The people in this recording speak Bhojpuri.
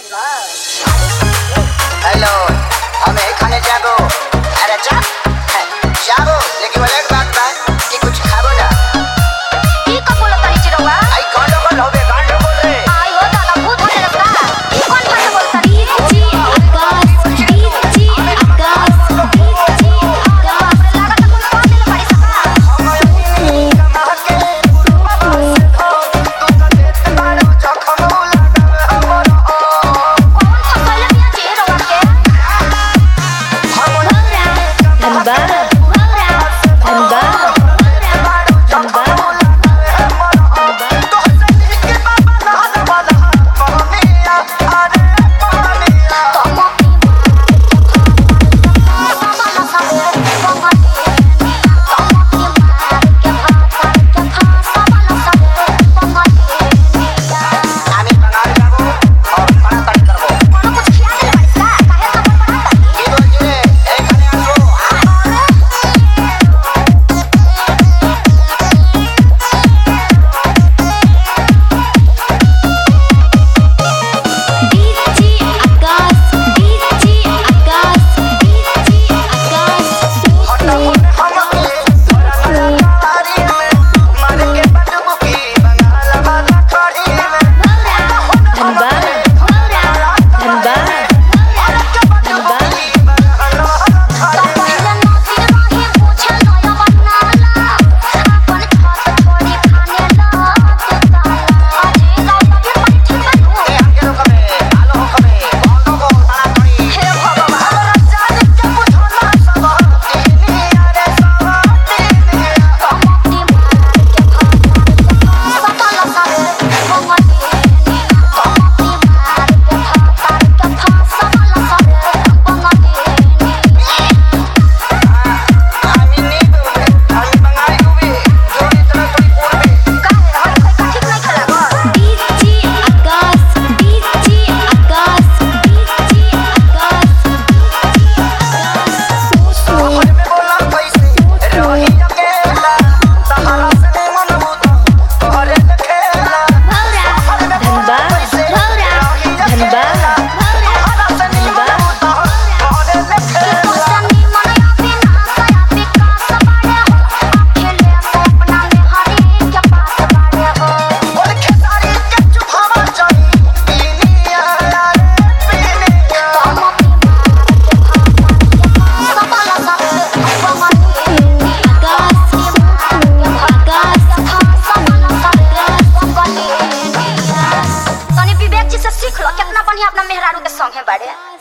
हेलो हमें खाने जागो। अरे जागो लेकिन वाला एक बात बा कि कुछ खाबो ना। ई का बोलत तारी चिरौआ? आई गंडगोल होबे गंडगोल रे। आई हो दादा भूत होने लगला। ई कौन भाषा बोलत तारी? जी आकाश जी आकाश लागत कुल कौन दिले पड़ी सका। सीख लो कितना बढ़िया अपना मेहरारू के संग है बाड़े।